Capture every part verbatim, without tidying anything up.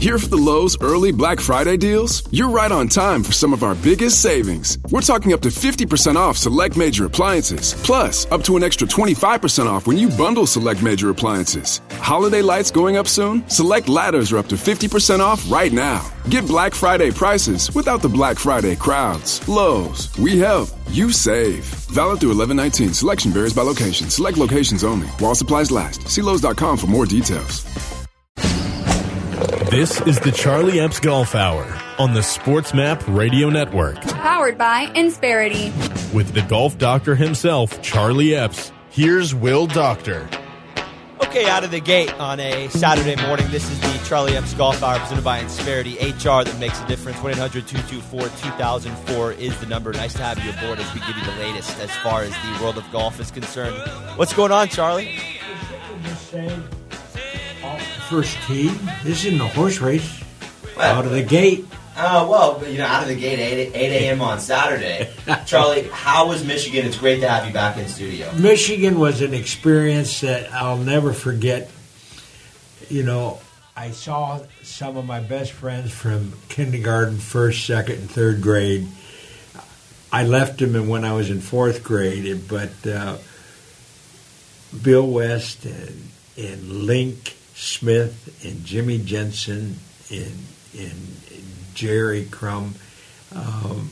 Here for the Lowe's early Black Friday deals? You're right on time for some of our biggest savings. We're talking up to fifty percent off select major appliances. Plus, up to an extra twenty-five percent off when you bundle select major appliances. Holiday lights going up soon? Select ladders are up to fifty percent off right now. Get Black Friday prices without the Black Friday crowds. Lowe's, we help, you save. Valid through eleven nineteen. Selection varies by location. Select locations only. While supplies last. See Lowe's dot com for more details. This is the Charlie Epps Golf Hour on the SportsMap Radio Network. Powered by Insperity. With the golf doctor himself, Charlie Epps, here's Will Doctor. Okay, out of the gate on a Saturday morning, this is the Charlie Epps Golf Hour presented by Insperity, H R that makes a difference. one eight hundred two two four two thousand four is the number. Nice to have you aboard as we give you the latest as far as the world of golf is concerned. What's going on, Charlie? First tee. This isn't a horse race. Well, out of the gate. Uh, well, you know, out of the gate, eight a.m. on Saturday. Charlie, how was Michigan? It's great to have you back in studio. Michigan was an experience that I'll never forget. You know, I saw some of my best friends from kindergarten, first, second, and third grade. I left them when I was in fourth grade, but uh, Bill West and, and Link Smith and Jimmy Jensen and, and Jerry Crum, um,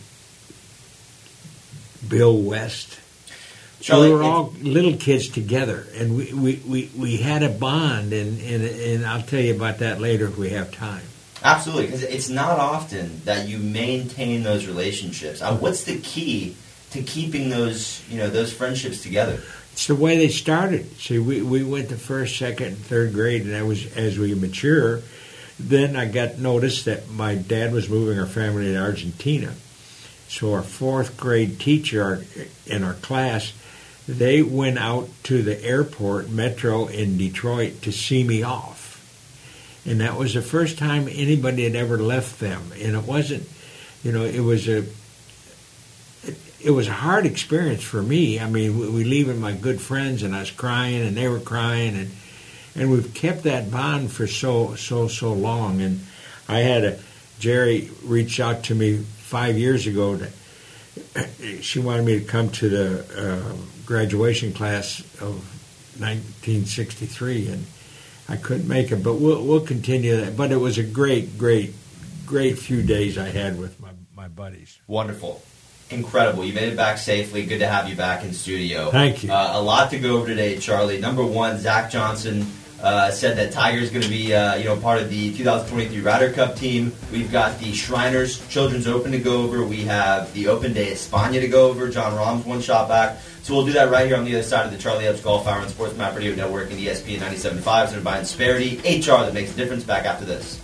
Bill West. Charlie, we were all little kids together, and we, we, we, we had a bond, and, and, and I'll tell you about that later if we have time. Absolutely, because it's not often that you maintain those relationships. Uh, what's the key to keeping those, you know, those friendships together? It's the way they started. See, we, we went to first, second, and third grade, and I was as we mature. Then I got notice that my dad was moving our family to Argentina. So our fourth grade teacher in our class, they went out to the airport, Metro in Detroit, to see me off. And that was the first time anybody had ever left them. And it wasn't, you know, it was a... It was a hard experience for me. I mean, we, we leaving my good friends, and I was crying, and they were crying, and and we've kept that bond for so so so long. And I had a Jerry reach out to me five years ago. To, she wanted me to come to the uh, graduation class of nineteen sixty-three, and I couldn't make it. But we'll we'll continue that. But it was a great, great, great few days I had with my my buddies. Wonderful. Incredible. You made it back safely. Good to have you back in studio. Thank you. Uh, a lot to go over today, Charlie. Number one, Zach Johnson uh, said that Tiger's going to be uh, you know, part of the two thousand twenty-three Ryder Cup team. We've got the Shriners Children's Open to go over. We have the Open de España to go over. John Rahm's one shot back. So we'll do that right here on the other side of the Charlie Epps Golf Hour on SportsMap Radio Network and E S P N ninety-seven point five, presented by Insperity, H R that makes a difference. Back after this.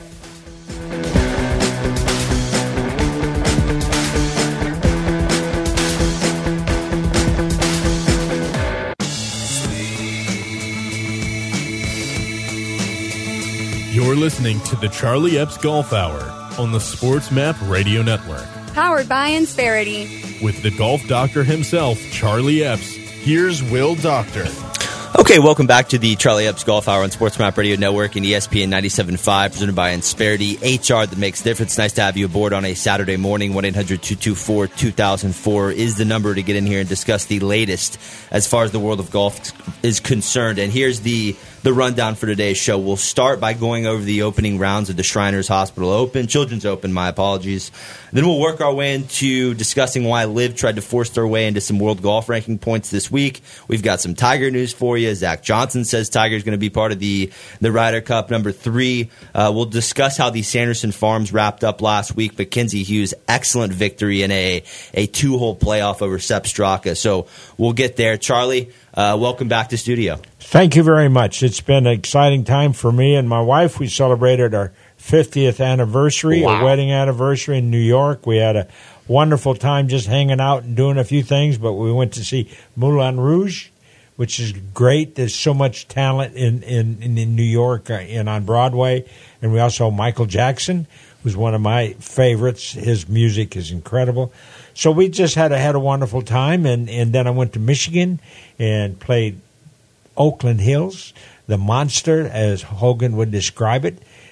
You're listening to the Charlie Epps Golf Hour on the SportsMap Radio Network. Powered by Insperity. With the golf doctor himself, Charlie Epps, here's Will Doctor. Okay, welcome back to the Charlie Epps Golf Hour on SportsMap Radio Network and E S P N ninety-seven point five, presented by Insperity, H R that makes a difference. Nice to have you aboard on a Saturday morning. one eight hundred two two four two thousand four is the number to get in here and discuss the latest as far as the world of golf is concerned. And here's the the rundown for today's show. We'll start by going over the opening rounds of the Shriners Hospital Open, Children's Open, my apologies. Then we'll work our way into discussing why LIV tried to force their way into some world golf ranking points this week. We've got some Tiger news for you. Zach Johnson says Tiger's going to be part of the, the Ryder Cup. Number three, uh, we'll discuss how the Sanderson Farms wrapped up last week. Mackenzie Hughes, excellent victory in a, a two-hole playoff over Sepp Straka. So we'll get there. Charlie, uh, welcome back to studio. Thank you very much. It's been an exciting time for me and my wife. We celebrated our fiftieth anniversary, wow. a wedding anniversary in New York. We had a wonderful time just hanging out and doing a few things, but we went to see Moulin Rouge, which is great. There's so much talent in, in, in New York uh, and on Broadway. And we also, Michael Jackson, who's one of my favorites. His music is incredible. So we just had a, had a wonderful time. And, and then I went to Michigan and played Oakland Hills, the monster, as Hogan would describe it.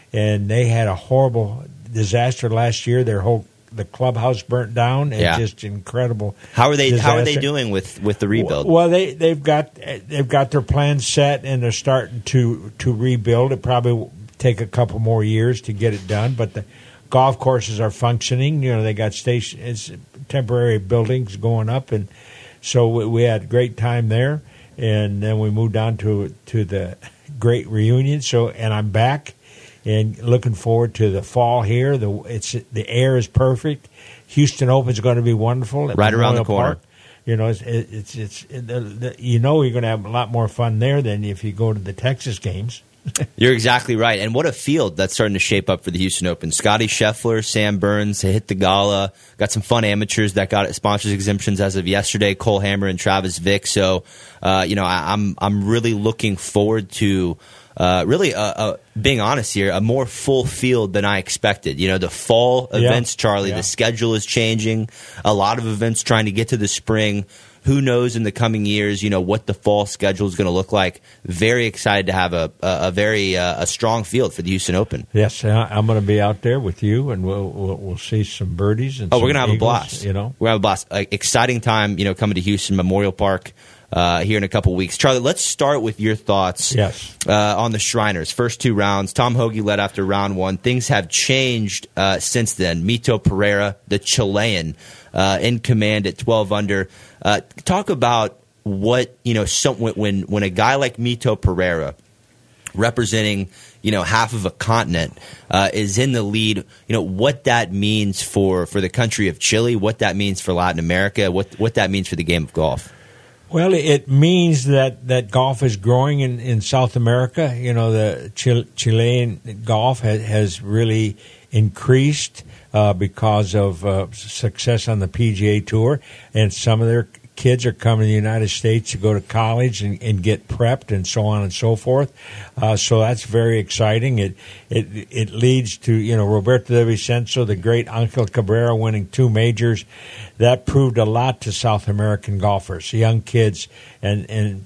and they had a horrible disaster last year. Their whole the clubhouse burnt down, and Yeah. just incredible. How are they? disaster. How are they doing with, with the rebuild? Well, they they've got they've got their plans set, and they're starting to to rebuild. It probably will take a couple more years to get it done, but the golf courses are functioning. You know, they got station it's temporary buildings going up, and so we, we had a great time there. And then we moved on to to the great reunion. So, and I'm back. And looking forward to the fall here. The it's the air is perfect. Houston Open is going to be wonderful. Right around the corner. Park. You know, it's it's it's, it's the, the, you know you're going to have a lot more fun there than if you go to the Texas games. You're exactly right. And what a field that's starting to shape up for the Houston Open. Scotty Scheffler, Sam Burns, they hit the gala. Got some fun amateurs that got sponsors exemptions as of yesterday. Cole Hammer and Travis Vick. So, uh, you know, I, I'm I'm really looking forward to. Uh, really, uh, uh, being honest here, a more full field than I expected. You know, the fall Yeah. events, Charlie, Yeah. the schedule is changing. A lot of events trying to get to the spring. Who knows in the coming years, you know, what the fall schedule is going to look like. Very excited to have a, a, a very uh, a strong field for the Houston Open. Yes, I'm going to be out there with you, and we'll we'll, we'll see some birdies. And Oh, some we're going to have eagles, a blast. You know, We're going to have a blast. Uh, exciting time, you know, coming to Houston Memorial Park. Uh, here in a couple weeks. Charlie, let's start with your thoughts Yes. uh, on the Shriners. First two rounds. Tom Hoge led after round one. Things have changed uh, since then. Mito Pereira, the Chilean, uh, in command at twelve under. Uh, talk about what, you know, some, when, when a guy like Mito Pereira, representing, you know, half of a continent, uh, is in the lead, you know, what that means for, for the country of Chile, what that means for Latin America, what, what that means for the game of golf. Well, it means that, that golf is growing in, in South America. You know, the Chil- Chilean golf has, has really increased uh, because of uh, success on the P G A Tour, and some of their kids are coming to the United States to go to college and, and get prepped and so on and so forth. Uh, so that's very exciting. It it it leads to, you know, Roberto de Vicenzo, the great Angel Cabrera, winning two majors. That proved a lot to South American golfers, young kids, and and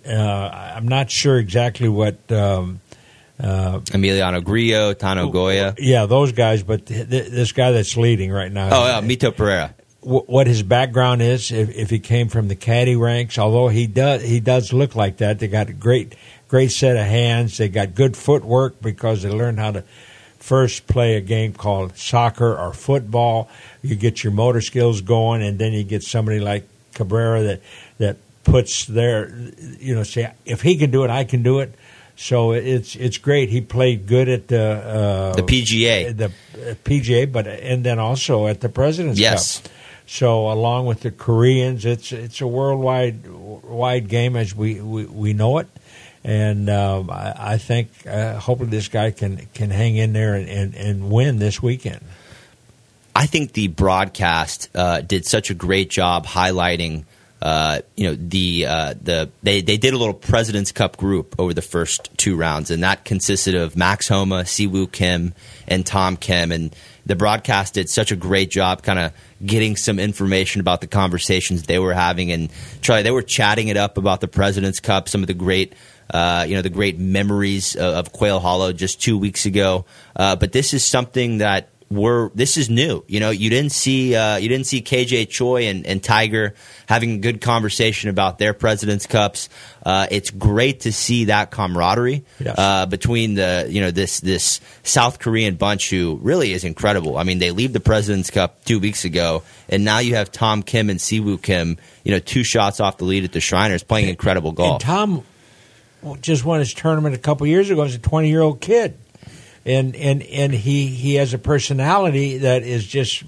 uh, I'm not sure exactly what. Um, uh, Emiliano Grillo, Tano Goya. yeah, those guys, but th- th- this guy that's leading right now. Oh, yeah, Mito Pereira. What his background is, if, if he came from the caddy ranks, although he does he does look like that. They got a great great set of hands. They got good footwork because they learned how to first play a game called soccer or football. You get your motor skills going, and then you get somebody like Cabrera that that puts their, you know, say, if he can do it, I can do it. So it's it's great. He played good at the uh, The P G A. the uh, P G A, but and then also at the President's Yes. Cup. So along with the Koreans, it's it's a worldwide wide game as we, we, we know it, and um, I, I think uh, hopefully this guy can, can hang in there and, and, and win this weekend. I think the broadcast uh, did such a great job highlighting, uh, you know, the uh, the they they did a little President's Cup group over the first two rounds, and that consisted of Max Homa, Siwoo Kim, and Tom Kim, and the broadcast did such a great job kind of getting some information about the conversations they were having. And Charlie, they were chatting it up about the President's Cup, some of the great, uh, you know, the great memories of, of Quail Hollow just two weeks ago. Uh, but this is something that we're this is new. You know, you didn't see uh, you didn't see K J Choi and, and Tiger having a good conversation about their President's Cups. Uh, it's great to see that camaraderie Yes. uh, between the you know this this South Korean bunch who really is incredible. I mean, they leave the President's Cup two weeks ago, and now you have Tom Kim and Siwoo Kim, you know, two shots off the lead at the Shriners, playing incredible golf. And Tom just won his tournament a couple years ago as a twenty-year-old kid. And and and he, he has a personality that is just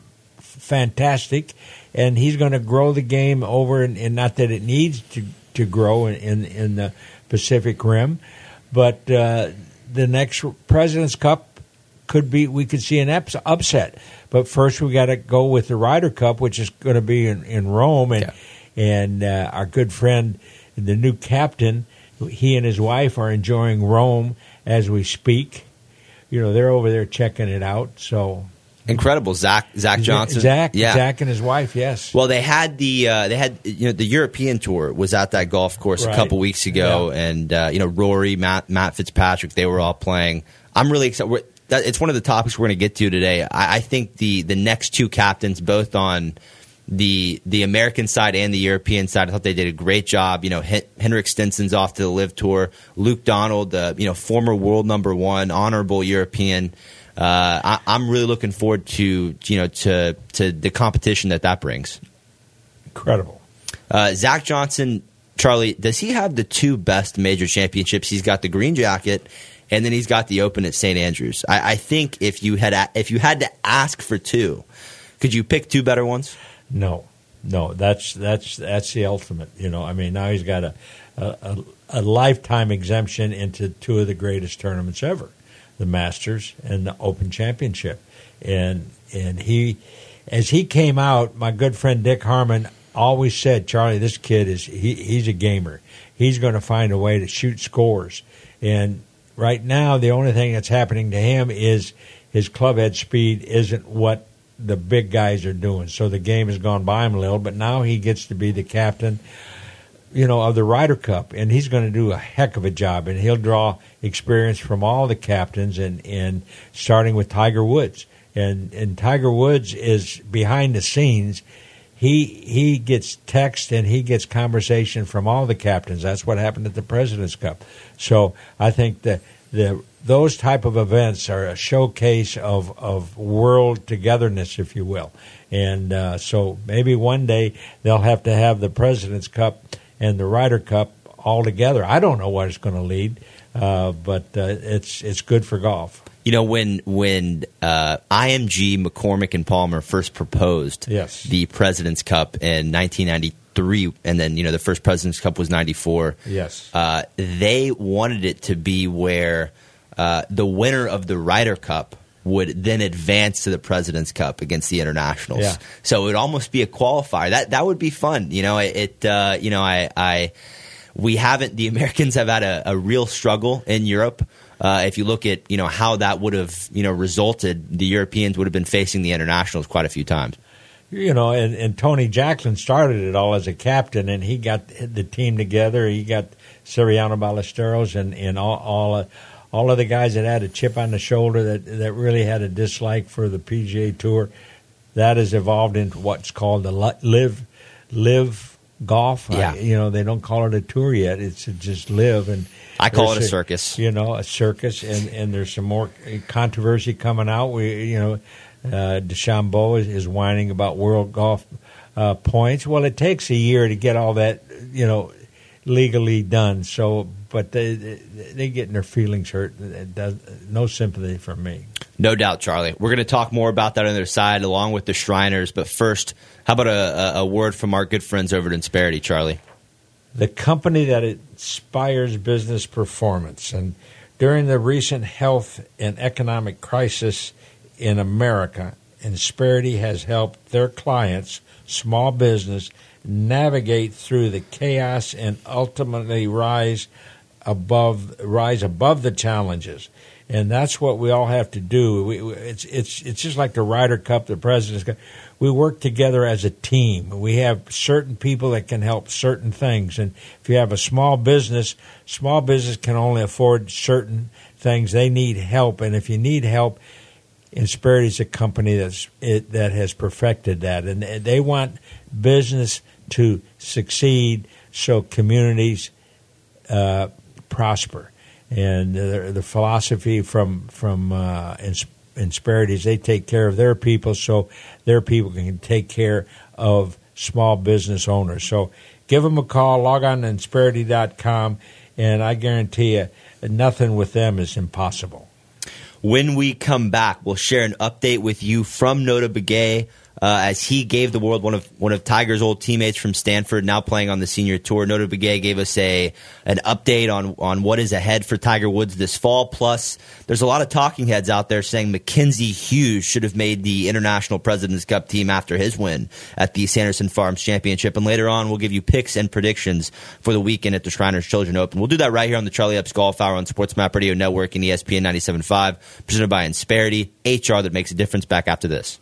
fantastic, and he's going to grow the game over, and, and not that it needs to, to grow in, in, in the Pacific Rim, but uh, the next President's Cup could be, we could see an ups, upset. But first we got to go with the Ryder Cup, which is going to be in, in Rome, and, Yeah. and uh, our good friend, the new captain, he and his wife are enjoying Rome as we speak. You know, they're over there checking it out. So Incredible, Zach Zach Johnson. Zach, yeah. Zach and his wife, yes. Well, they had the uh, they had you know the European tour was at that golf course Right. a couple weeks ago, Yeah. and uh, you know Rory, Matt, Matt Fitzpatrick, they were all playing. I'm really excited. We're, that, it's one of the topics we're going to get to today. I, I think the the next two captains, both on the the American side and the European side, I thought they did a great job. You know, Hen- Henrik Stenson's off to the Live Tour. Luke Donald, the you know former world number one, honorable European. Uh, I, I'm really looking forward to you know to to the competition that that brings. Incredible. Uh, Zach Johnson, Charlie, does he have the two best major championships? He's got the green jacket, and then he's got the Open at Saint Andrews. I, I think if you had a, if you had to ask for two, could you pick two better ones? No, no, that's that's that's the ultimate. You know, I mean, now he's got a a, a lifetime exemption into two of the greatest tournaments ever, the Masters and the Open Championship, and and he, as he came out, my good friend Dick Harmon always said, Charlie, this kid is he, he's a gamer. He's going to find a way to shoot scores, and right now the only thing that's happening to him is his club head speed isn't what the big guys are doing. So the game has gone by him a little, but now he gets to be the captain, you know, of the Ryder Cup, and he's going to do a heck of a job, and he'll draw experience from all the captains, and, and starting with Tiger Woods. And and Tiger Woods is behind the scenes. He he gets text and he gets conversation from all the captains. That's what happened at the President's Cup. So I think that the those type of events are a showcase of, of world togetherness, if you will. And uh, so maybe one day they'll have to have the President's Cup and the Ryder Cup all together. I don't know what it's going to lead, uh, but uh, it's it's good for golf. You know, when when uh, I M G, McCormick, and Palmer first proposed yes. the President's Cup in nineteen ninety-three, and then, you know, the first President's Cup was ninety-four, yes, uh, they wanted it to be where uh, the winner of the Ryder Cup would then advance to the President's Cup against the internationals. Yeah. So it would almost be a qualifier. That that would be fun. You know, it. it uh, you know, I, I we haven't. The Americans have had a, a real struggle in Europe. Uh, if you look at, you know, how that would have, you know, resulted, the Europeans would have been facing the internationals quite a few times. You know, and, and Tony Jacklin started it all as a captain, and he got the team together. He got Siriano Ballesteros and, and all all, uh, all of the guys that had a chip on the shoulder that, that really had a dislike for the P G A Tour. That has evolved into what's called the live live golf. Yeah. I, you know, they don't call it a tour yet. It's just live. And I call it a a circus. You know, a circus, and, and there's some more controversy coming out. We, you know, uh, DeChambeau is, is whining about world golf uh, points. Well, it takes a year to get all that, you know, legally done. So, but they they getting their feelings hurt. It does, no sympathy from me. No doubt, Charlie. We're going to talk more about that on the other side, along with the Shriners. But first, how about a, a word from our good friends over at Insperity, Charlie? The company that inspires business performance. And during the recent health and economic crisis in America, Insperity has helped their clients, small business, navigate through the chaos and ultimately rise above rise above the challenges. And that's what we all have to do. We, it's it's it's just like the Ryder Cup, the President's Cup. We work together as a team. We have certain people that can help certain things. And if you have a small business, small business can only afford certain things. They need help. And if you need help, Insperity is a company that's it, that has perfected that. And they want business to succeed so communities uh, prosper. And the, the philosophy from from uh, Insperity is they take care of their people so their people can take care of small business owners. So give them a call, log on to Insperity dot com, and I guarantee you nothing with them is impossible. When we come back, we'll share an update with you from Notah Begay. Uh, as he gave the world one of one of Tiger's old teammates from Stanford, now playing on the senior tour. Notah Begay gave us a an update on, on what is ahead for Tiger Woods this fall. Plus, there's a lot of talking heads out there saying Mackenzie Hughes should have made the International President's Cup team after his win at the Sanderson Farms Championship. And later on, we'll give you picks and predictions for the weekend at the Shriners Children's Open. We'll do that right here on the Charlie Epps Golf Hour on Sports Map Radio Network and E S P N ninety-seven point five, presented by Insperity, H R that makes a difference. Back after this.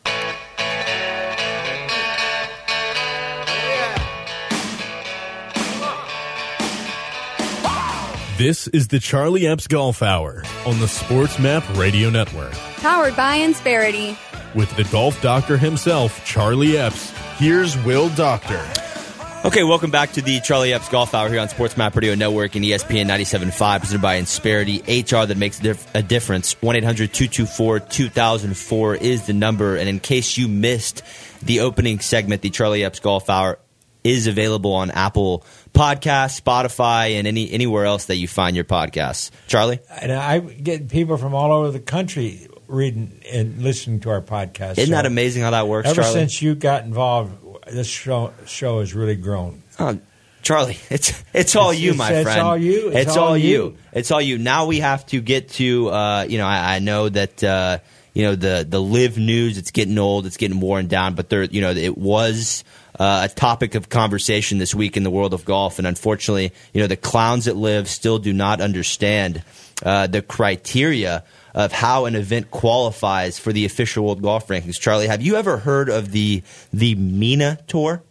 This is the Charlie Epps Golf Hour on the Sports Map Radio Network. Powered by Insperity. With the golf doctor himself, Charlie Epps, here's Will Doctor. Okay, welcome back to the Charlie Epps Golf Hour here on Sports Map Radio Network and E S P N ninety-seven point five, presented by Insperity. H R that makes a difference. one eight hundred two two four two thousand four is the number. And in case you missed the opening segment, the Charlie Epps Golf Hour is available on Apple Podcasts, Spotify, and any anywhere else that you find your podcasts. Charlie? And I get people from all over the country reading and listening to our podcast. Isn't so that amazing how that works, ever Charlie? since you got involved, this show show has really grown. Oh, Charlie, it's it's all It's- you, it's- my it's friend. all you. It's It's all all you. you. It's all you. Now we have to get to. Uh, you know, I, I know that. Uh, you know, the the live news. It's getting old. It's getting worn down. But there, you know, it was uh, a topic of conversation this week in the world of golf. And unfortunately, you know, the clowns at Live still do not understand uh, the criteria of how an event qualifies for the official World Golf Rankings. Charlie, have you ever heard of the the MENA Tour?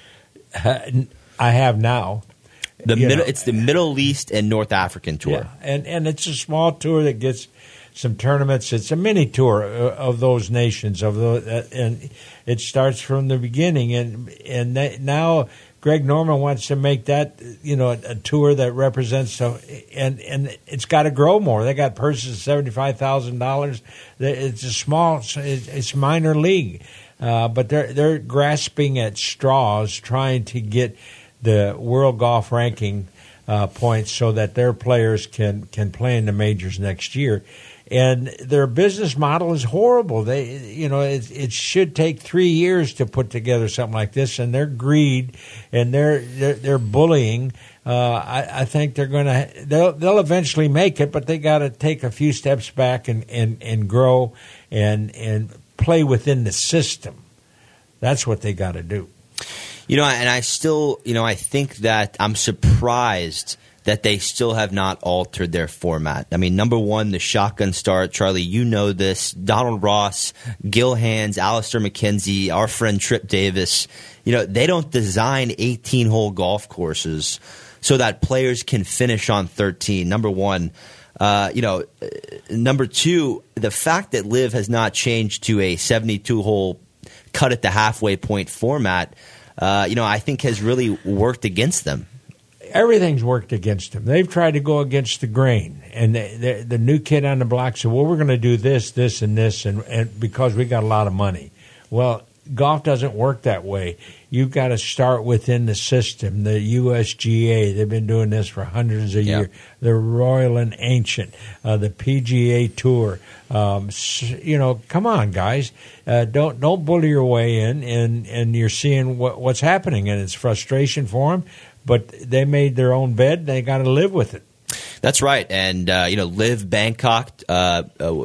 I have now. The You middle, know. it's the Middle East and North African tour. Yeah, and and it's a small tour that gets some tournaments. It's a mini tour of those nations of the, and it starts from the beginning. And and that, now Greg Norman wants to make that, you know, a, a tour that represents. So and and it's got to grow more. They got purses of seventy five thousand dollars. It's a small. It's, it's minor league, uh, but they're they're grasping at straws, trying to get the world golf ranking uh, points so that their players can, can play in the majors next year. And their business model is horrible. They, you know, it, it should take three years to put together something like this, and their greed and their their, their bullying. Uh, I, I think they're going to they'll they'll eventually make it, but they got to take a few steps back and, and, and grow and and play within the system. That's what they got to do. You know, and I still, you know, I think that I'm surprised that they still have not altered their format. I mean, number one, the shotgun start. Charlie, you know this. Donald Ross, Gil Hands, Alistair McKenzie, our friend Trip Davis. You know, they don't design eighteen-hole golf courses so that players can finish on thirteen. Number one. Uh, you know, number two, the fact that Liv has not changed to a seventy-two-hole cut at the halfway point format, uh, you know, I think has really worked against them. Everything's worked against them. They've tried to go against the grain, and the, the, the new kid on the block said, well, we're going to do this, this, and this, and, and because we got a lot of money. Well, golf doesn't work that way. You've got to start within the system. The U S G A, they've been doing this for hundreds of Yeah. years. The Royal and Ancient, uh, the P G A Tour. Um, you know, come on, guys. Uh, don't don't bully your way in, and, and you're seeing what, what's happening, and it's frustration for them. But they made their own bed. They got to live with it. That's right. And, uh, you know, Live Bangkok uh, uh,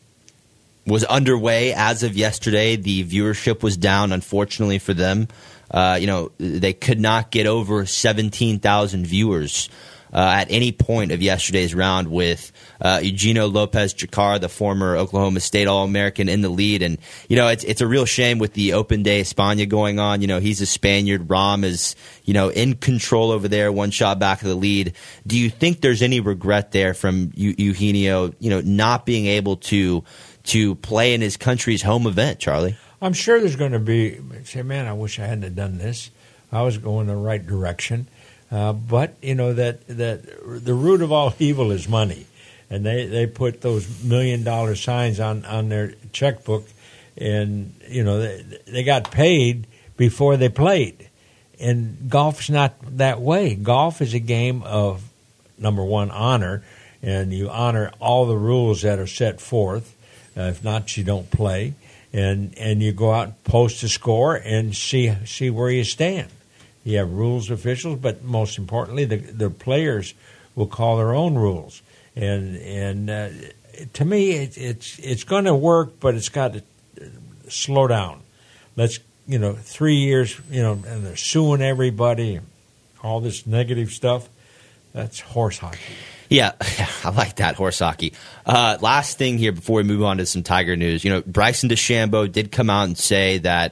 was underway as of yesterday. The viewership was down, unfortunately, for them. Uh, you know, they could not get over seventeen thousand viewers uh, at any point of yesterday's round with uh, Eugenio Lopez-Chacar, the former Oklahoma State All-American, in the lead. And, you know, it's it's a real shame with the Open de España going on. You know, he's a Spaniard. Rahm is, you know, in control over there, one shot back of the lead. Do you think there's any regret there from Eugenio, you know, not being able to to play in his country's home event, Charlie? I'm sure there's going to be, say, man, I wish I hadn't have done this. I was going the right direction. Uh, but, you know, that, that the root of all evil is money. And they, they put those million-dollar signs on, on their checkbook, and, you know, they, they got paid before they played. And golf's not that way. Golf is a game of, number one, honor, and you honor all the rules that are set forth. Uh, if not, you don't play. And and you go out and post a score and see see where you stand. You have rules officials, but most importantly, the the players will call their own rules. And and uh, to me, it, it's it's going to work, but it's got to slow down. Let's you know three years you know, and they're suing everybody, all this negative stuff. That's horse hockey. Yeah, I like that, horse hockey. Uh, last thing here before we move on to some Tiger news. You know, Bryson DeChambeau did come out and say that,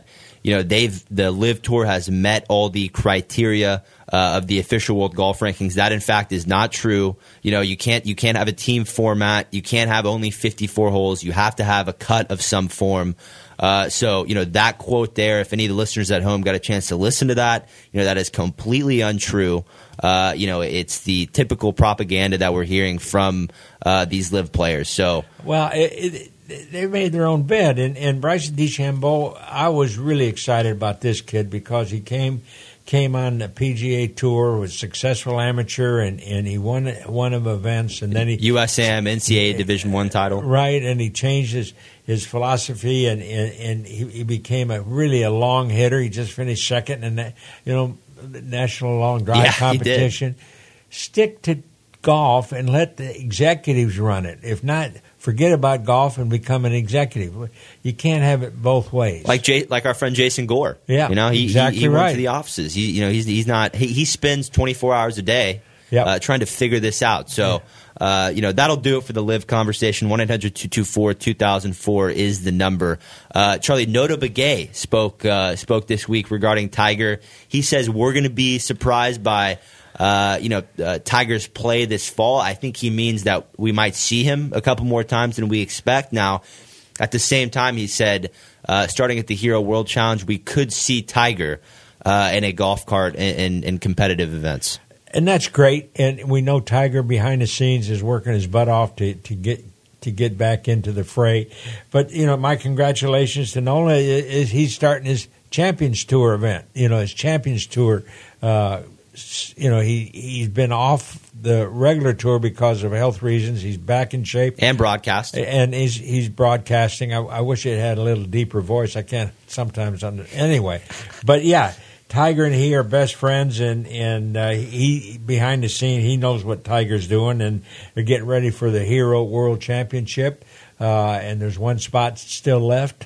you know, they've the Live Tour has met all the criteria uh, of the official World Golf Rankings. That, in fact, is not true. You know, you can't you can't have a team format. You can't have only fifty-four holes. You have to have a cut of some form. Uh, so, you know, that quote there, if any of the listeners at home got a chance to listen to that, you know, that is completely untrue. Uh, you know, it's the typical propaganda that we're hearing from uh, these Live players. So, well, it, it, they made their own bed. And, and Bryson DeChambeau, I was really excited about this kid because he came came on the P G A Tour, was a successful amateur, and, and he won one of events. And then he U S A M, N C A A Division One title. Right, and he changed his, his philosophy, and, and, and he, he became a really a long hitter. He just finished second in the, you know, the National Long Drive yeah, competition. Stick to golf and let the executives run it. If not, forget about golf and become an executive. You can't have it both ways. Like Jay, like our friend Jason Gore. Yeah, you know, he exactly he, he right. went to the offices. He, you know, he's he's not he, he spends twenty-four hours a day yep. uh, trying to figure this out. So. Yeah. Uh, you know, that'll do it for the Live conversation. one eight hundred two two four two thousand four is the number. Uh, Charlie, Notah Begay spoke uh, spoke this week regarding Tiger. He says we're going to be surprised by, uh, you know, uh, Tiger's play this fall. I think he means that we might see him a couple more times than we expect. Now, at the same time, he said, uh, starting at the Hero World Challenge, we could see Tiger uh, in a golf cart in, in, in competitive events. And that's great, and we know Tiger behind the scenes is working his butt off to, to get to get back into the fray. But you know, my congratulations to Nola. Is he's starting his Champions Tour event? You know, his Champions Tour. Uh, you know, he he's been off the regular tour because of health reasons. He's back in shape and broadcast, and he's he's broadcasting. I, I wish it had a little deeper voice. I can't sometimes under anyway, but yeah. Tiger and he are best friends, and and uh, he behind the scene he knows what Tiger's doing, and they're getting ready for the Hero World Championship. Uh, and there's one spot still left,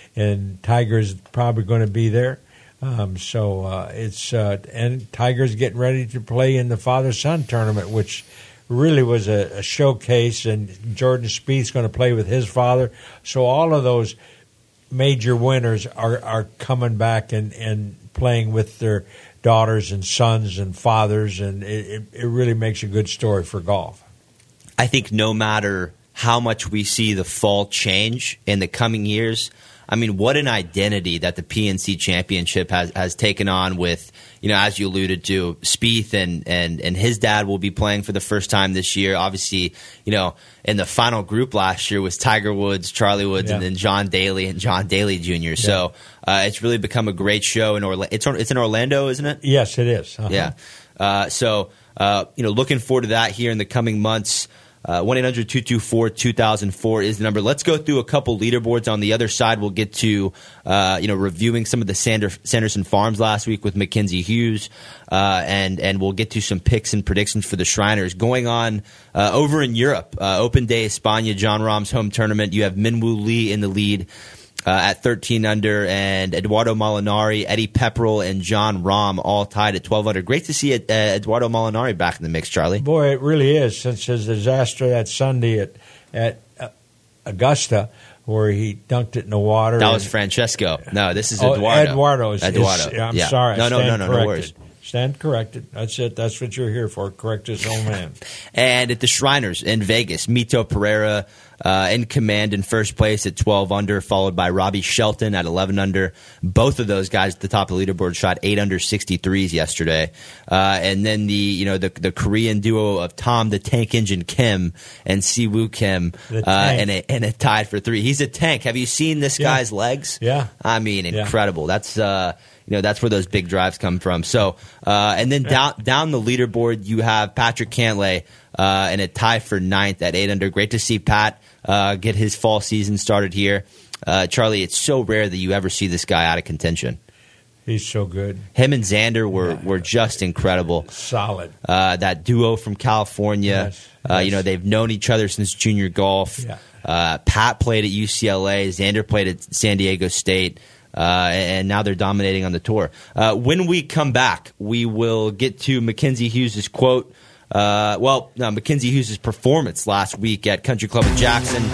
and Tiger's probably going to be there. Um, so uh, it's uh, and Tiger's getting ready to play in the father-son tournament, which really was a, a showcase. And Jordan Spieth's going to play with his father. So all of those major winners are are coming back and and. playing with their daughters and sons and fathers, and it, it really makes a good story for golf. I think no matter how much we see the fall change in the coming years, I mean, what an identity that the P N C Championship has, has taken on with, you know, as you alluded to, Spieth and, and, and his dad will be playing for the first time this year. Obviously, you know, in the final group last year was Tiger Woods, Charlie Woods, yeah. and then John Daly and John Daly Junior Yeah. So uh, it's really become a great show in Orlando. It's, it's in Orlando, isn't it? Yes, it is. Uh-huh. Yeah. Uh, so, uh, you know, looking forward to that here in the coming months. Uh, one eight hundred two two four two thousand four is the number. Let's go through a couple leaderboards. On the other side, we'll get to uh, you know reviewing some of the Sander, Sanderson Farms last week with Mackenzie Hughes, uh, and and we'll get to some picks and predictions for the Shriners going on uh, over in Europe. Uh, Open Day España, John Rahm's home tournament. You have Minwoo Lee in the lead. Uh, at thirteen under, and Eduardo Molinari, Eddie Pepperell, and John Rahm all tied at twelve under. Great to see uh, Eduardo Molinari back in the mix, Charlie. Boy, it really is, since his disaster that Sunday at at uh, Augusta, where he dunked it in the water. That and, was Francesco. No, this is oh, Eduardo. Eduardo. Is, Eduardo. Is, I'm yeah. sorry. No, I no, no, no, corrected. no worries. Stand corrected. That's it. That's what you're here for. Correct this old man. And at the Shriners in Vegas, Mito Pereira uh, in command in first place at twelve under, followed by Robbie Shelton at eleven under. Both of those guys at the top of the leaderboard shot eight under sixty-threes yesterday. Uh, and then the you know the the Korean duo of Tom the Tank Engine Kim and Siwoo Kim uh, and a and a tied for three. He's a tank. Have you seen this yeah. guy's legs? Yeah, I mean, incredible. Yeah. That's. Uh, You know, that's where those big drives come from. So, uh, and then down down the leaderboard, you have Patrick Cantlay uh, and a tie for ninth at eight under. Great to see Pat uh, get his fall season started here. Uh, Charlie, it's so rare that you ever see this guy out of contention. He's so good. Him and Xander were, yeah. were just incredible. Solid. Uh, that duo from California. Yes. Uh, yes. You know, they've known each other since junior golf. Yeah. Uh, Pat played at U C L A. Xander played at San Diego State. Uh, and now they're dominating on the tour. Uh, when we come back, we will get to Mackenzie Hughes' quote. Uh, well, no, Mackenzie Hughes' performance last week at Country Club in Jackson.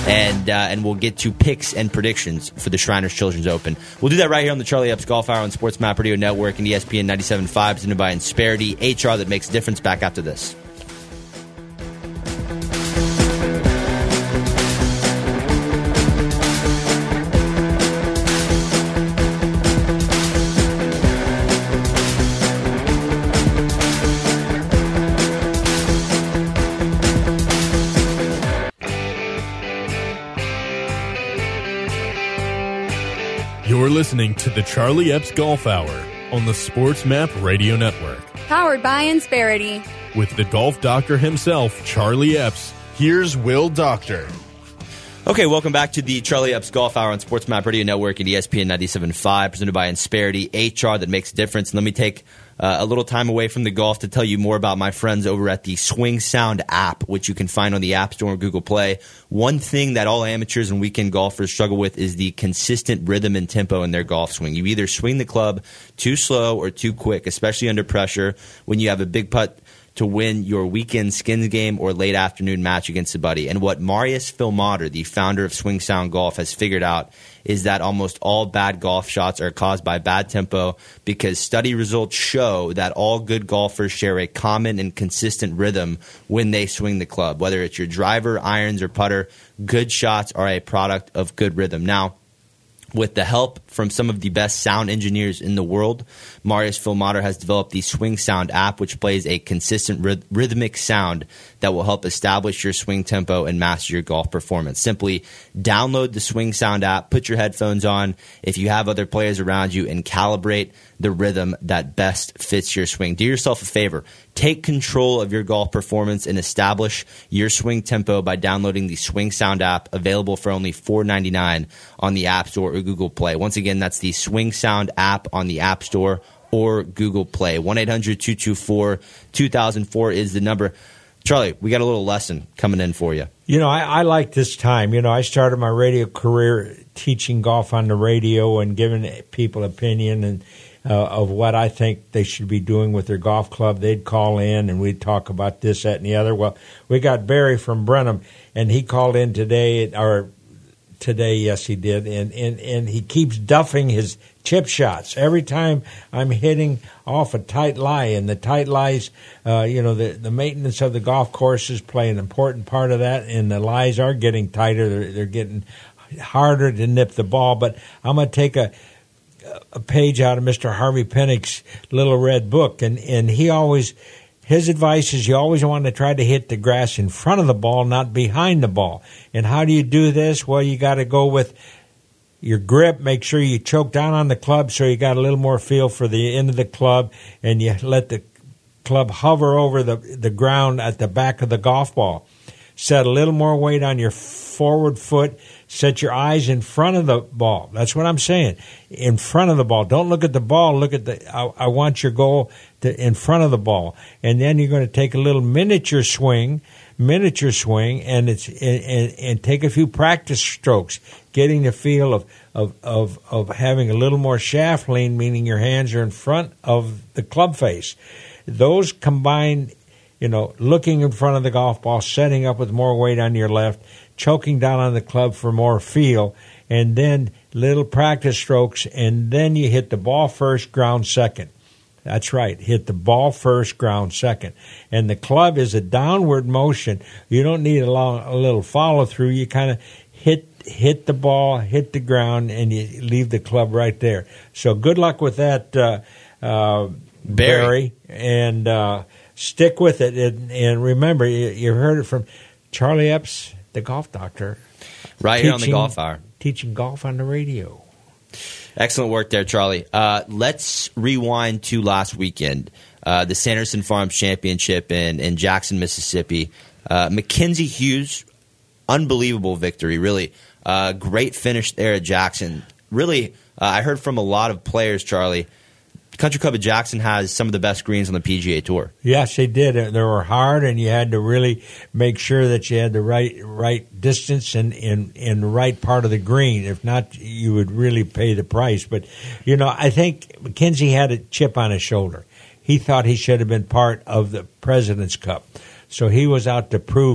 and uh, and we'll get to picks and predictions for the Shriners Children's Open. We'll do that right here on the Charlie Epps Golf Hour on Sports Map Radio Network and E S P N ninety-seven point five, presented by Insperity, H R that makes a difference. Back after this. You're listening to the Charlie Epps Golf Hour on the Sports Map Radio Network. Powered by Insperity. With the golf doctor himself, Charlie Epps, here's Will Doctor. Okay, welcome back to the Charlie Epps Golf Hour on Sports Map Radio Network and E S P N ninety-seven point five, presented by Insperity, H R that makes a difference. And let me take uh, a little time away from the golf to tell you more about my friends over at the Swing Sound app, which you can find on the App Store and Google Play. One thing that all amateurs and weekend golfers struggle with is the consistent rhythm and tempo in their golf swing. You either swing the club too slow or too quick, especially under pressure when you have a big putt to win your weekend skins game or late afternoon match against a buddy. And what Marius Filmater, the founder of Swing Sound Golf, has figured out is that almost all bad golf shots are caused by bad tempo, because study results show that all good golfers share a common and consistent rhythm when they swing the club. Whether it's your driver, irons, or putter, good shots are a product of good rhythm. Now, with the help from some of the best sound engineers in the world, Marius Filmater has developed the Swing Sound app, which plays a consistent ryth- rhythmic sound that will help establish your swing tempo and master your golf performance. Simply download the Swing Sound app, put your headphones on if you have other players around you, and calibrate the rhythm that best fits your swing. Do yourself a favor. Take control of your golf performance and establish your swing tempo by downloading the Swing Sound app, available for only four dollars and ninety-nine cents on the App Store or Google Play. Once again, that's the Swing Sound app on the App Store or Google Play. one eight hundred two two four two thousand four is the number. Charlie, we got a little lesson coming in for you. You know, I, I like this time. You know, I started my radio career teaching golf on the radio and giving people opinion and uh, of what I think they should be doing with their golf club. They'd call in and we'd talk about this, that, and the other. Well, we got Barry from Brenham, and he called in today, or today, yes, he did, and, and, and he keeps duffing his chip shots. Every time I'm hitting off a tight lie, and the tight lies, uh, you know, the, the maintenance of the golf courses play an important part of that, and the lies are getting tighter. They're, they're getting harder to nip the ball. But I'm going to take a a page out of Mister Harvey Pennick's Little Red Book, and, and he always, his advice is you always want to try to hit the grass in front of the ball, not behind the ball. And how do you do this? Well, you got to go with your grip. Make sure you choke down on the club so you got a little more feel for the end of the club, and you let the club hover over the, the ground at the back of the golf ball. Set a little more weight on your forward foot. Set your eyes in front of the ball. That's what I'm saying. In front of the ball. Don't look at the ball. Look at the. I, I want your goal to in front of the ball, and then you're going to take a little miniature swing, miniature swing, and it's and, and, and take a few practice strokes, getting the feel of, of of of having a little more shaft lean, meaning your hands are in front of the club face. Those combined, you know, looking in front of the golf ball, setting up with more weight on your left, choking down on the club for more feel, and then little practice strokes, and then you hit the ball first, ground second. That's right. Hit the ball first, ground second. And the club is a downward motion. You don't need a, long, a little follow-through. You kind of hit hit the ball, hit the ground, and you leave the club right there. So good luck with that, uh, uh, Barry. Barry. And uh, stick with it. And, and remember, you, you heard it from Charlie Epps, the golf doctor. Right teaching, here on the Golf Hour. Teaching golf on the radio. Excellent work there, Charlie. Uh, let's rewind to last weekend. Uh, the Sanderson Farms Championship in, in Jackson, Mississippi. Uh, Mackenzie Hughes, unbelievable victory, really. Uh, great finish there at Jackson. Really, uh, I heard from a lot of players, Charlie, Country Club of Jackson has some of the best greens on the P G A Tour. Yes, they did. They were hard, and you had to really make sure that you had the right right distance and in in the right part of the green. If not, you would really pay the price. But, you know, I think Mackenzie had a chip on his shoulder. He thought he should have been part of the President's Cup. So he was out to prove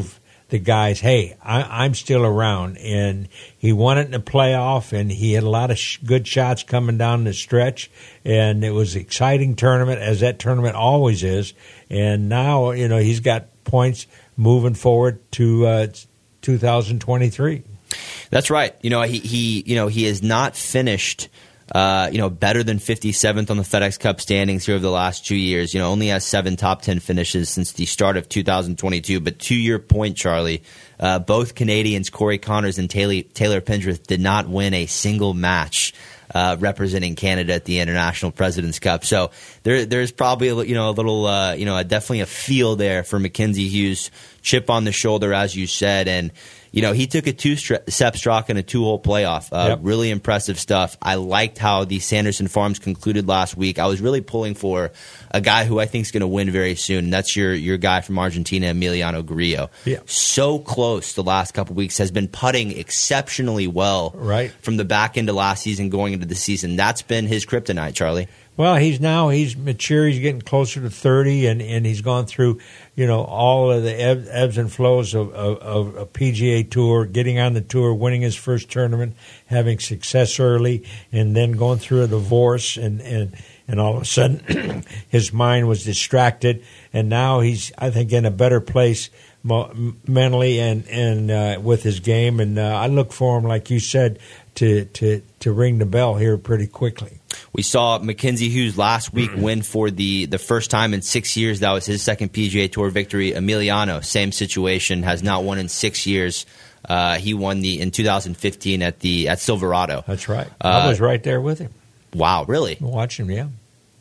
the guys, hey, I, I'm still around. And he won it in the playoff, and he had a lot of sh- good shots coming down the stretch. And it was an exciting tournament, as that tournament always is. And now, you know, he's got points moving forward to uh, two thousand twenty-three. That's right. You know, he, he you know he has not finished uh, you know better than fifty-seventh on the FedEx Cup standings here over the last two years. You know, only has seven top ten finishes since the start of two thousand twenty-two. But to your point, Charlie, uh, both Canadians, Corey Connors and Taylor, Taylor Pendrith, did not win a single match uh, representing Canada at the International President's Cup. So there there's probably a, you know a little uh, you know a, definitely a feel there for Mackenzie Hughes, chip on the shoulder, as you said, and. You know, he took a two-step stroke in a two-hole playoff. Uh, yep. Really impressive stuff. I liked how the Sanderson Farms concluded last week. I was really pulling for a guy who I think is going to win very soon, and that's your your guy from Argentina, Emiliano Grillo. Yeah. So close the last couple of weeks, has been putting exceptionally well right. from the back end of last season going into the season. That's been his kryptonite, Charlie. Well, he's now he's mature. He's getting closer to thirty, and, and he's gone through, you know, all of the ebbs, ebbs and flows of, of, of a P G A Tour, getting on the tour, winning his first tournament, having success early, and then going through a divorce, and, and, and all of a sudden his mind was distracted, and now he's, I think, in a better place mo- mentally and and uh, with his game, and uh, I look for him, like you said, to to to ring the bell here pretty quickly. We saw Mackenzie Hughes last week win for the, the first time in six years. That was his second P G A Tour victory. Emiliano, same situation, has not won in six years. Uh, he won the in two thousand fifteen at the at Silverado. That's right. Uh, I was right there with him. Wow, really? Watch him, yeah.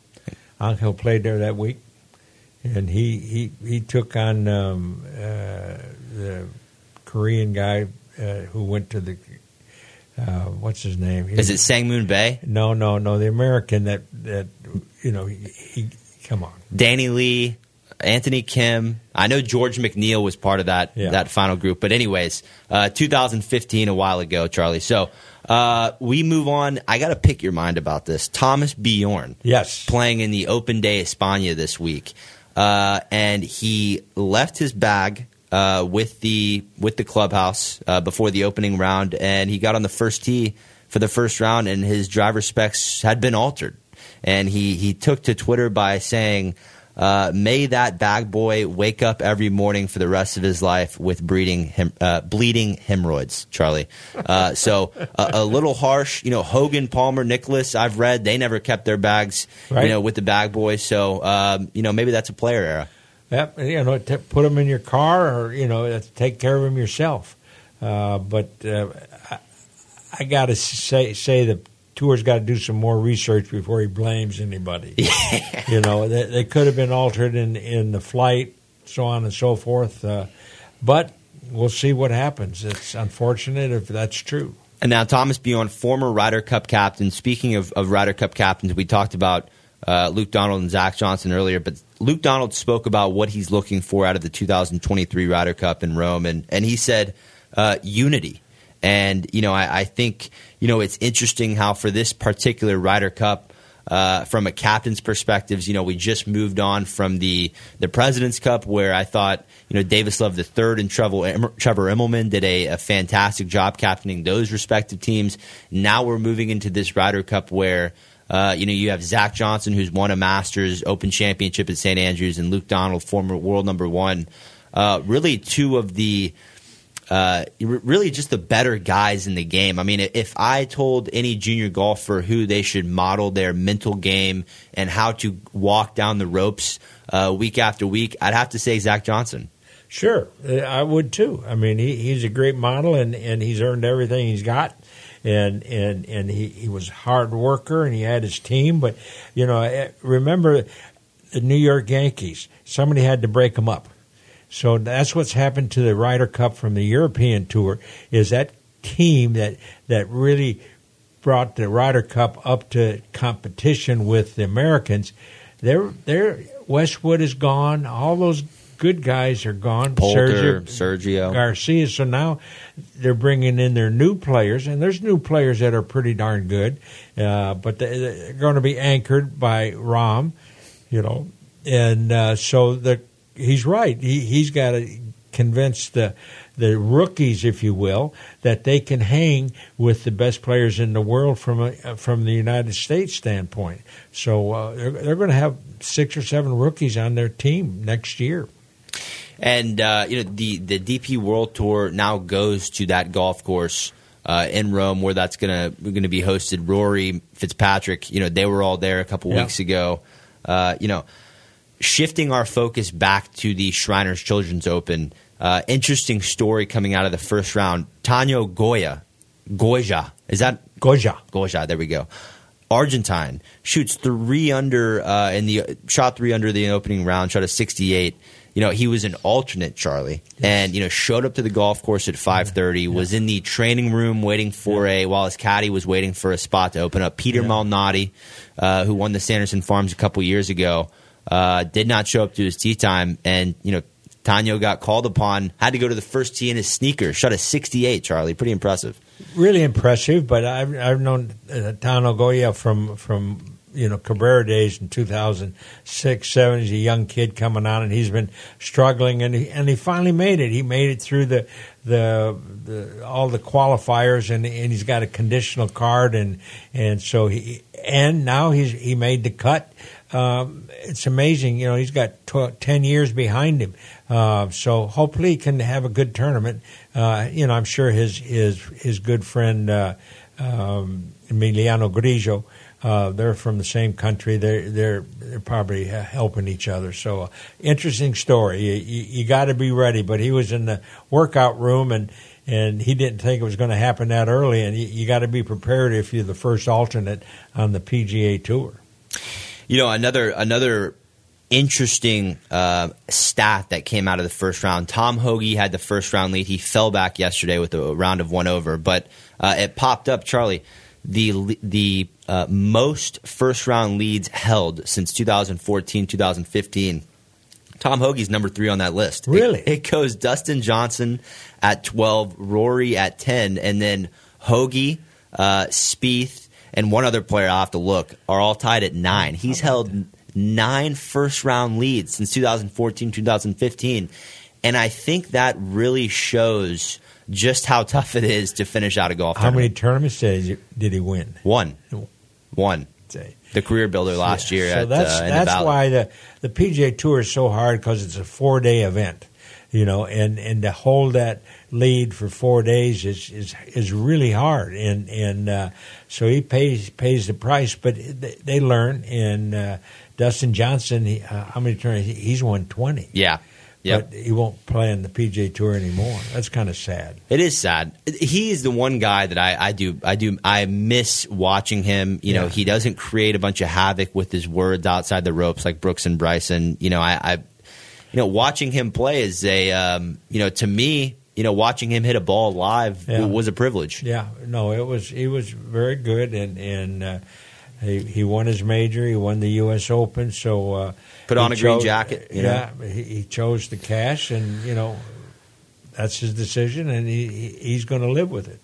Angel played there that week, and he he, he took on um, uh, the Korean guy uh, who went to the. Uh, what's his name? He, Is it Sangmoon Bae? No, no, no. The American that that you know. He, he come on. Danny Lee, Anthony Kim. I know George McNeil was part of that yeah. that final group. But anyways, uh, two thousand fifteen, a while ago, Charlie. So uh, we move on. I got to pick your mind about this. Thomas Bjorn. Yes. Playing in the Open de España this week, uh, and he left his bag. Uh, with the with the clubhouse uh, before the opening round, and he got on the first tee for the first round, and his driver specs had been altered. And he, he took to Twitter by saying, uh, "May that bag boy wake up every morning for the rest of his life with bleeding hem- uh, bleeding hemorrhoids." Charlie, uh, so a, a little harsh. You know, Hogan, Palmer, Nicholas. I've read they never kept their bags, right. you know, with the bag boys. So um, you know, maybe that's a player era. Yep, you know, t- put them in your car, or you know, take care of them yourself. Uh, but uh, I, I got to say, say the tour's got to do some more research before he blames anybody. Yeah. You know, they, they could have been altered in in the flight, so on and so forth. Uh, but we'll see what happens. It's unfortunate if that's true. And now Thomas Bjorn, former Ryder Cup captain. Speaking of, of Ryder Cup captains, we talked about uh, Luke Donald and Zach Johnson earlier, but Luke Donald spoke about what he's looking for out of the two thousand twenty-three Ryder Cup in Rome, and, and he said uh, unity. And, you know, I, I think, you know, it's interesting how for this particular Ryder Cup, uh, from a captain's perspective, you know, we just moved on from the, the President's Cup where I thought, you know, Davis Love the third and Trevor, Trevor Immelman did a, a fantastic job captaining those respective teams. Now we're moving into this Ryder Cup where Uh, you know, you have Zach Johnson, who's won a Masters Open Championship at Saint Andrews, and Luke Donald, former world number one. Uh, really, two of the uh, really just the better guys in the game. I mean, if I told any junior golfer who they should model their mental game and how to walk down the ropes uh, week after week, I'd have to say Zach Johnson. Sure, I would too. I mean, he, he's a great model, and, and he's earned everything he's got. And and and he, he was a hard worker, and he had his team. But, you know, remember the New York Yankees. Somebody had to break them up. So that's what's happened to the Ryder Cup from the European Tour, is that team that, that really brought the Ryder Cup up to competition with the Americans. They're, they're, Westwood is gone. All those good guys are gone. Poulter, Sergio, Sergio. Garcia. So now they're bringing in their new players, and there's new players that are pretty darn good, uh, but they're going to be anchored by Rahm, you know, and uh, so the, he's right. He, he's got to convince the the rookies, if you will, that they can hang with the best players in the world from a, from the United States standpoint. So uh, they're, they're going to have six or seven rookies on their team next year. And uh, you know the the D P World Tour now goes to that golf course uh, in Rome, where that's gonna going to be hosted. Rory, Fitzpatrick, you know they were all there a couple yeah. weeks ago. Uh, you know, shifting our focus back to the Shriners Children's Open. Uh, interesting story coming out of the first round. Tano Goya, Goja, is that Goja? Goja, there we go. Argentine shoots three under uh, in the shot three under the opening round, shot a sixty-eight. You know, he was an alternate, Charlie, yes. and you know showed up to the golf course at five thirty. Yeah. Was in the training room waiting for yeah. a while his caddy was waiting for a spot to open up. Peter yeah. Malnati, uh, who won the Sanderson Farms a couple years ago, uh, did not show up to his tee time, and you know Tano got called upon, had to go to the first tee in his sneakers, shot a sixty-eight. Charlie, pretty impressive. Really impressive, but I've I've known uh, Tano Goya from from. you know, Cabrera days in two thousand six, seven. He's a young kid coming on, and he's been struggling, and he, and he finally made it. He made it through the the, the all the qualifiers, and and he's got a conditional card, and and so he and now he's he made the cut. Um, it's amazing, you know. He's got tw- ten years behind him, uh, so hopefully he can have a good tournament. Uh, you know, I'm sure his his his good friend uh, um, Emiliano Grillo. Uh, they're from the same country. They're they're they're probably helping each other. So, uh, interesting story. You, you, you got to be ready. But he was in the workout room, and, and he didn't think it was going to happen that early. And you, you got to be prepared if you're the first alternate on the P G A Tour. You know, another another interesting uh, stat that came out of the first round. Tom Hoge had the first round lead. He fell back yesterday with a round of one over, but uh, it popped up, Charlie. The the uh, most first round leads held since two thousand fourteen, two thousand fifteen. Tom Hoge's number three on that list. Really? It, it goes Dustin Johnson at twelve, Rory at ten, and then Hoge, uh, Spieth, and one other player, I'll have to look, are all tied at nine. He's held nine first round leads since two thousand fourteen, two thousand fifteen. And I think that really shows just how tough it is to finish out a golf how tournament. How many tournaments did he, did he win? One. One. The career builder last yeah. year so at that's, uh, in that's the Valley. why the, the P G A Tour is so hard, because it's a four-day event. You know, and, and to hold that lead for four days is is, is really hard. And and uh, so he pays pays the price, but they, they learn. And uh, Dustin Johnson, he, uh, how many tournaments? He's won twenty. Yeah. Yep. But he won't play in the P G A Tour anymore. That's kind of sad. It is sad. He is the one guy that I, I do I do I miss watching him. You know, yeah. he doesn't create a bunch of havoc with his words outside the ropes like Brooks and Bryson. You know, I, I you know watching him play is a um, you know to me you know watching him hit a ball live yeah. was a privilege. Yeah, no, it was he was very good, and and uh, he he won his major. He won the U S Open, so. Uh, Put on a chose, green jacket. You yeah, know? he, he chose the cash, and you know that's his decision, and he, he's going to live with it.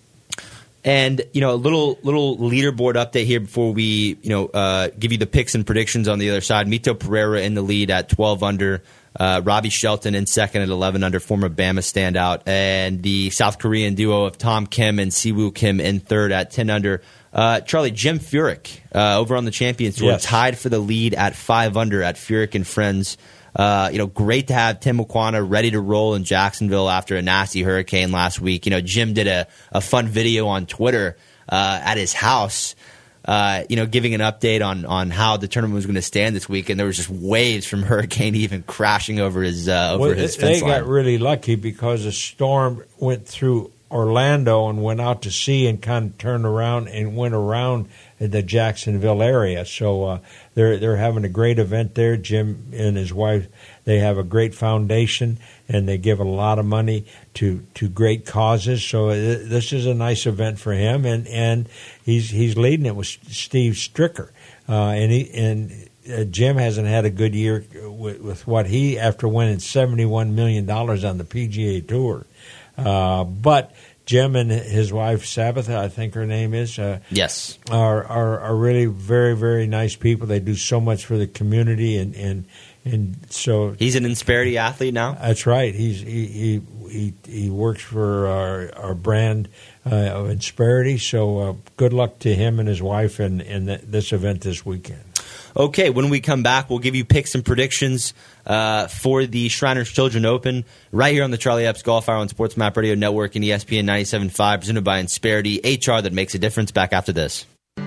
And you know, a little little leaderboard update here before we you know uh, give you the picks and predictions on the other side. Mito Pereira in the lead at twelve under. Uh, Robbie Shelton in second at eleven under, former Bama standout, and the South Korean duo of Tom Kim and Siwoo Kim in third at ten under. Uh, Charlie, Jim Furyk uh, over on the Champions Tour yes. tied for the lead at five under at Furyk and Friends. Uh, you know, great to have Tim Aquana ready to roll in Jacksonville after a nasty hurricane last week. You know, Jim did a, a fun video on Twitter uh, at his house, uh, you know, giving an update on, on how the tournament was going to stand this week, and there was just waves from Hurricane even crashing over his uh, over well, his they fence line. They got really lucky because the storm went through Orlando and went out to sea and kind of turned around and went around the Jacksonville area. So uh, they're they're having a great event there. Jim and his wife, they have a great foundation, and they give a lot of money to, to great causes. So this is a nice event for him, and, and he's he's leading it with Steve Stricker, uh, and he and. Uh, Jim hasn't had a good year with, with what he after winning seventy-one million dollars on the P G A Tour. Uh, but Jim and his wife Sabbath, I think her name is. Uh, yes, are, are are really very very nice people. They do so much for the community, and and, and so he's an Insperity athlete now. That's right. He's he he he, he works for our our brand uh, of Insperity. So uh, good luck to him and his wife in in th- this event this weekend. Okay, when we come back, we'll give you picks and predictions uh, for the Shriners Children Open right here on the Charlie Epps Golf Hour on Sports Map Radio Network and E S P N ninety-seven point five, presented by Insperity, H R that makes a difference. Back after this.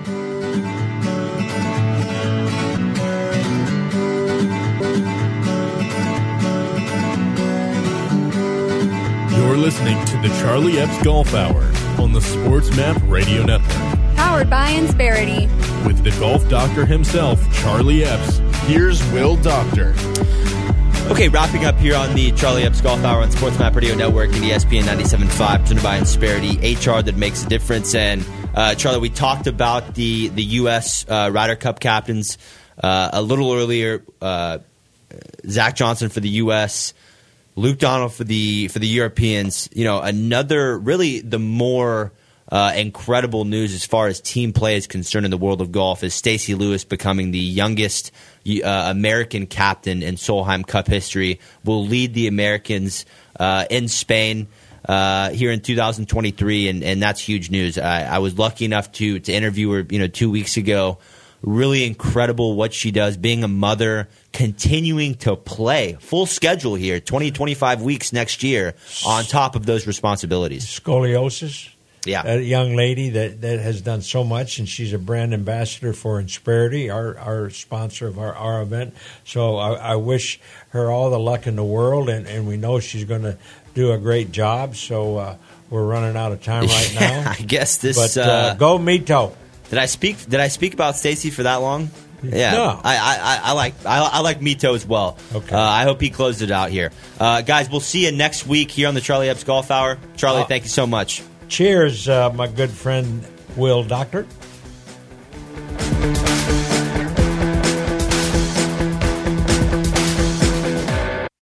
You're listening to the Charlie Epps Golf Hour on the Sports Map Radio Network. Powered by Insperity. With the golf doctor himself, Charlie Epps, here's Will Doctor. Okay, wrapping up here on the Charlie Epps Golf Hour on Sports Map Radio Network and E S P N ninety-seven point five, presented by Insperity, H R that makes a difference. And uh, Charlie, we talked about the, the U S Uh, Ryder Cup captains uh, a little earlier. Uh, Zach Johnson for the U S, Luke Donald for the for the Europeans. You know, another really the more uh, incredible news as far as team play is concerned in the world of golf is Stacey Lewis becoming the youngest uh, American captain in Solheim Cup history. Will lead the Americans uh, in Spain uh, here in two thousand twenty-three, and, and that's huge news. I, I was lucky enough to to interview her, you know, two weeks ago. Really incredible what she does, being a mother, continuing to play. Full schedule here, twenty, twenty-five weeks next year on top of those responsibilities. Scoliosis. Yeah. A young lady that, that has done so much, and she's a brand ambassador for Insperity, our, our sponsor of our, our event. So I, I wish her all the luck in the world, and, and we know she's going to do a great job. So uh, we're running out of time right now. I guess this. But uh, uh, go Mito. Did I speak? Did I speak about Stacey for that long? Yeah, no. I, I, I like I, I like Mito as well. Okay. Uh, I hope he closed it out here, uh, guys. We'll see you next week here on the Charlie Epps Golf Hour. Charlie, Uh, thank you so much. Cheers, uh, my good friend Will Doctor.